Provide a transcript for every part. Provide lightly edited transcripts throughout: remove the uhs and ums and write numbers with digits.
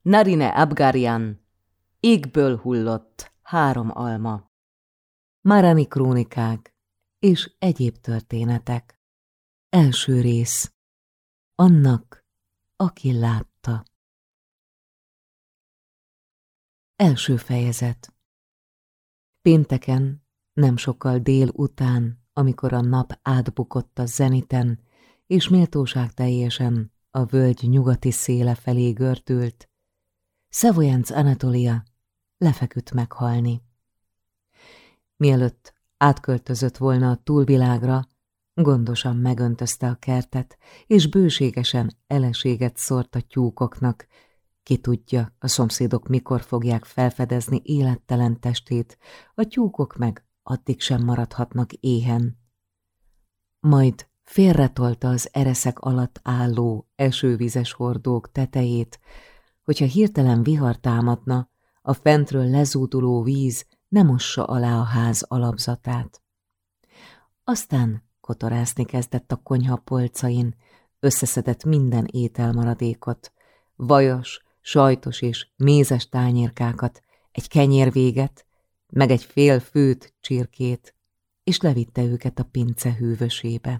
Narine Abgaryan, égből hullott 3 alma. Márani krónikák és egyéb történetek. Első rész. Annak, aki látta. Első fejezet. Pénteken, nem sokkal délután, amikor a nap átbukott a zeniten, és méltóságteljesen a völgy nyugati széle felé gördült, Szevojenc Anatolia lefeküdt meghalni. Mielőtt átköltözött volna a túlvilágra, gondosan megöntözte a kertet, és bőségesen eleséget szórt a tyúkoknak. Ki tudja, a szomszédok mikor fogják felfedezni élettelen testét, a tyúkok meg addig sem maradhatnak éhen. Majd félretolta az ereszek alatt álló esővizes hordók tetejét, hogyha hirtelen vihar támadna, a fentről lezúduló víz ne mossa alá a ház alapzatát. Aztán kotorászni kezdett a konyha polcain, összeszedett minden ételmaradékot, vajas, sajtos és mézes tányérkákat, egy kenyérvéget, meg egy fél főt csirkét, és levitte őket a pince hűvösébe.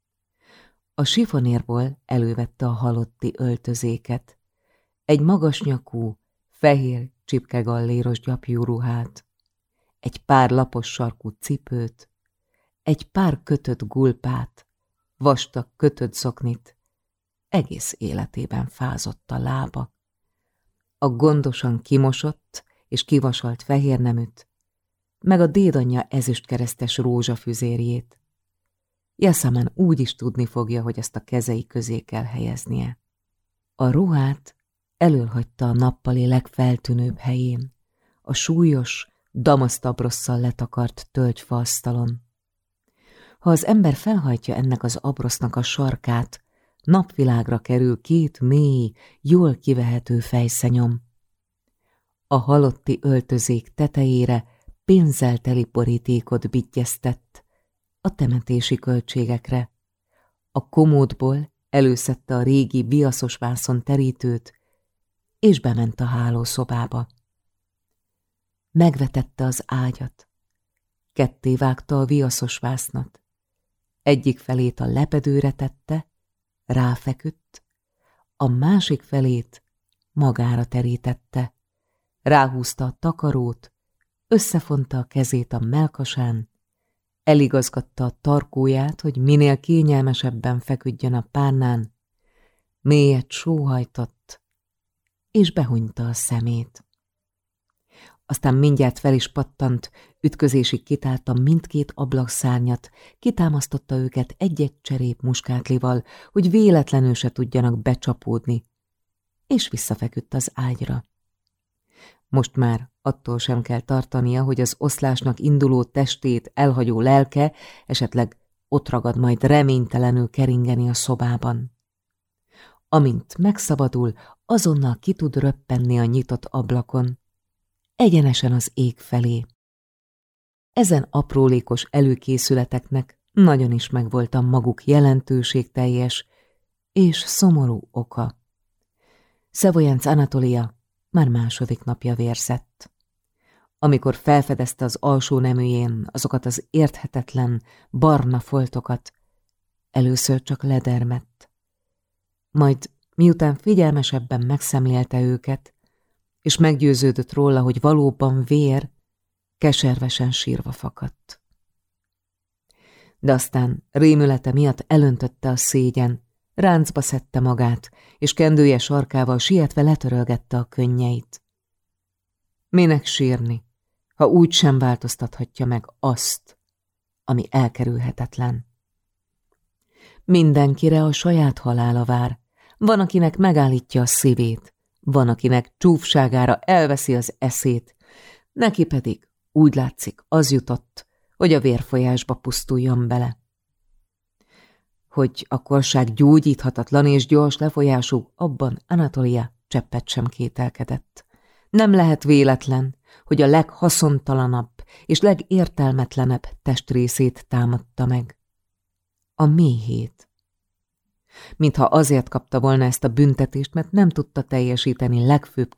A sifonérból elővette a halotti öltözéket, egy magasnyakú, fehér, csipkegalléros gyapjúruhát, egy pár lapos sarkú cipőt, egy pár kötött gulpát, vastag kötött zoknit, egész életében fázott a lába. A gondosan kimosott és kivasalt fehérneműt, meg a dédanyja ezüstkeresztes rózsafüzérjét. Jeszamen úgy is tudni fogja, hogy ezt a kezei közé kell helyeznie. A ruhát elölhagyta a nappali legfeltűnőbb helyén, a súlyos, damasztabrosszal letakart tölgyfa asztalon. Ha az ember felhajtja ennek az abrosznak a sarkát, napvilágra kerül 2 mély, jól kivehető fejszenyom. A halotti öltözék tetejére pénzzel teli borítékot bittyeztett a temetési költségekre. A komódból előszedte a régi viaszos vászon terítőt, és bement a hálószobába. Megvetette az ágyat, ketté vágta a viaszos vásznat, egyik felét a lepedőre tette, ráfeküdt, a másik felét magára terítette, ráhúzta a takarót, összefonta a kezét a mellkasán, eligazgatta a tarkóját, hogy minél kényelmesebben feküdjön a párnán, mélyet sóhajtott, és behunyta a szemét. Aztán mindjárt fel is pattant, ütközésig kitálta mindkét ablakszárnyat, kitámasztotta őket egy-egy cserép muskátlival, hogy véletlenül se tudjanak becsapódni, és visszafeküdt az ágyra. Most már attól sem kell tartania, hogy az oszlásnak induló testét elhagyó lelke esetleg ott ragad majd reménytelenül keringeni a szobában. Amint megszabadul, azonnal ki tud röppenni a nyitott ablakon, egyenesen az ég felé. Ezen aprólékos előkészületeknek nagyon is megvolt a maguk jelentőségteljes és szomorú oka. Szevojenc Anatolia már második napja vérzett. Amikor felfedezte az alsó neműjén azokat az érthetetlen, barna foltokat, először csak ledermedt. Majd miután figyelmesebben megszemlélte őket, és meggyőződött róla, hogy valóban vér, keservesen sírva fakadt. De aztán rémülete miatt elöntötte a szégyen, ráncba szedte magát, és kendője sarkával sietve letörölgette a könnyeit. Minek sírni, ha úgy sem változtathatja meg azt, ami elkerülhetetlen? Mindenkire a saját halála vár, van, akinek megállítja a szívét, van, akinek csúfságára elveszi az eszét, neki pedig úgy látszik, az jutott, hogy a vérfolyásba pusztuljon bele. Hogy a korság gyógyíthatatlan és gyors lefolyású, abban Anatolia cseppet sem kételkedett. Nem lehet véletlen, hogy a leghaszontalanabb és legértelmetlenebb testrészét támadta meg. A méhét. Mintha azért kapta volna ezt a büntetést, mert nem tudta teljesíteni legfőbb